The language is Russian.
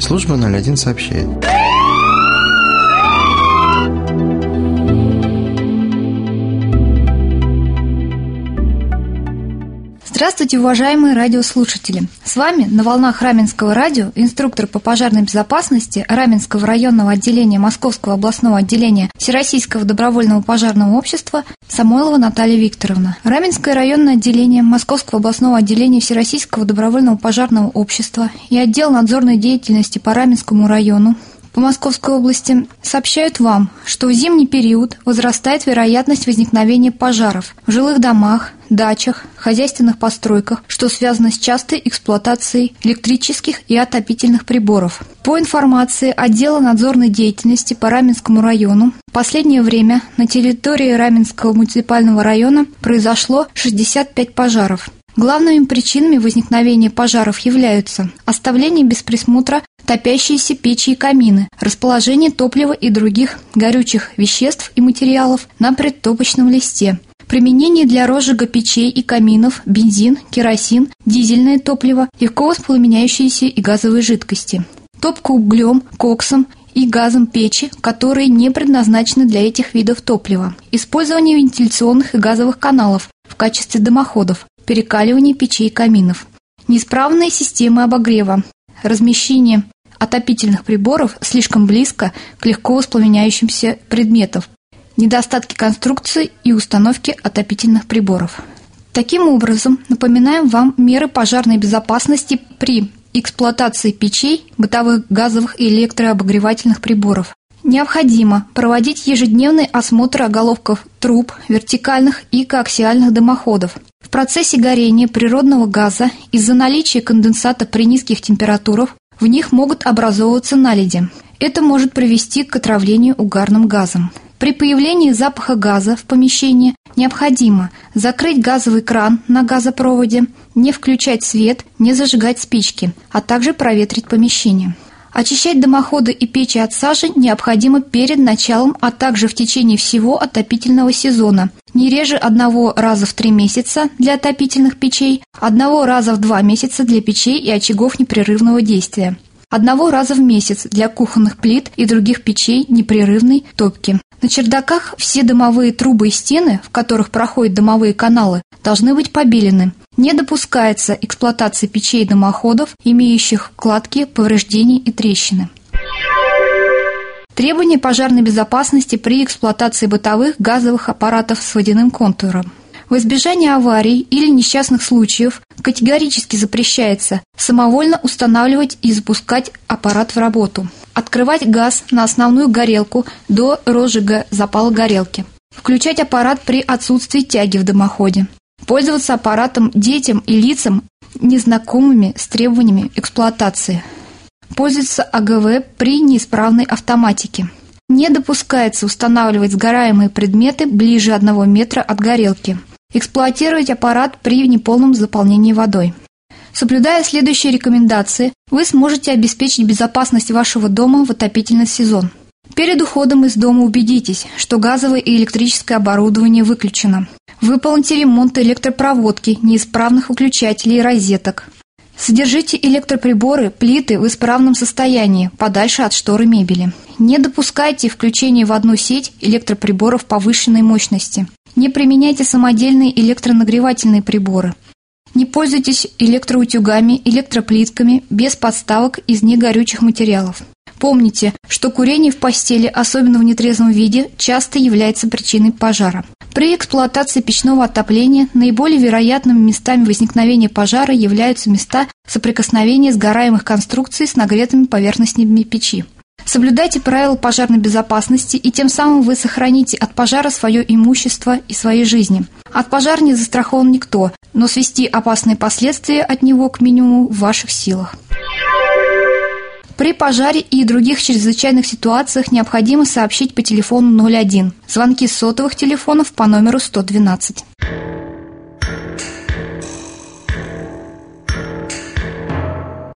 Служба 01 сообщает. Здравствуйте, уважаемые радиослушатели! С вами на волнах Раменского радио инструктор по пожарной безопасности Раменского районного отделения Московского областного отделения Всероссийского добровольного пожарного общества Самойлова Наталья Викторовна. Раменское районное отделение Московского областного отделения Всероссийского добровольного пожарного общества и отдел надзорной деятельности по Раменскому району по Московской области сообщают вам, что в зимний период возрастает вероятность возникновения пожаров в жилых домах, дачах, хозяйственных постройках, что связано с частой эксплуатацией электрических и отопительных приборов. По информации отдела надзорной деятельности по Раменскому району, в последнее время на территории Раменского муниципального района произошло 65 пожаров. Главными причинами возникновения пожаров являются оставление без присмотра топящиеся печи и камины, расположение топлива и других горючих веществ и материалов на предтопочном листе, применение для розжига печей и каминов бензин, керосин, дизельное топливо, легко воспламеняющиеся и газовые жидкости, топка углем, коксом и газом печи, которые не предназначены для этих видов топлива, использование вентиляционных и газовых каналов в качестве дымоходов, перекаливание печей и каминов, неисправные системы обогрева, размещение отопительных приборов слишком близко к легко воспламеняющимся предметам, недостатки конструкции и установки отопительных приборов. Таким образом, напоминаем вам меры пожарной безопасности при эксплуатации печей, бытовых газовых и электрообогревательных приборов. Необходимо проводить ежедневный осмотр оголовков труб, вертикальных и коаксиальных дымоходов. В процессе горения природного газа из-за наличия конденсата при низких температурах в них могут образовываться наледи. Это может привести к отравлению угарным газом. При появлении запаха газа в помещении необходимо закрыть газовый кран на газопроводе, не включать свет, не зажигать спички, а также проветрить помещение. Очищать дымоходы и печи от сажи необходимо перед началом, а также в течение всего отопительного сезона, не реже 1 раза в 3 месяца для отопительных печей, 1 раза в 2 месяца для печей и очагов непрерывного действия, 1 раза в месяц для кухонных плит и других печей непрерывной топки. На чердаках все дымовые трубы и стены, в которых проходят дымовые каналы, должны быть побелены. Не допускается эксплуатация печей и дымоходов, имеющих вкладки, повреждения и трещины. Требования пожарной безопасности при эксплуатации бытовых газовых аппаратов с водяным контуром. В избежание аварий или несчастных случаев категорически запрещается самовольно устанавливать и запускать аппарат в работу, открывать газ на основную горелку до розжига запала горелки, включать аппарат при отсутствии тяги в дымоходе, пользоваться аппаратом детям и лицам, незнакомыми с требованиями эксплуатации, пользоваться АГВ при неисправной автоматике. Не допускается устанавливать сгораемые предметы ближе 1 метра от горелки, эксплуатировать аппарат при неполном заполнении водой. Соблюдая следующие рекомендации, вы сможете обеспечить безопасность вашего дома в отопительный сезон. Перед уходом из дома убедитесь, что газовое и электрическое оборудование выключено. Выполните ремонт электропроводки, неисправных выключателей и розеток. Содержите электроприборы, плиты в исправном состоянии, подальше от штор и мебели. Не допускайте включения в одну сеть электроприборов повышенной мощности. Не применяйте самодельные электронагревательные приборы. Не пользуйтесь электроутюгами, электроплитками без подставок из негорючих материалов. Помните, что курение в постели, особенно в нетрезвом виде, часто является причиной пожара. При эксплуатации печного отопления наиболее вероятными местами возникновения пожара являются места соприкосновения сгораемых конструкций с нагретыми поверхностями печи. Соблюдайте правила пожарной безопасности, и тем самым вы сохраните от пожара свое имущество и свои жизни. От пожара не застрахован никто, но свести опасные последствия от него к минимуму в ваших силах. При пожаре и других чрезвычайных ситуациях необходимо сообщить по телефону 01. Звонки с сотовых телефонов по номеру 112.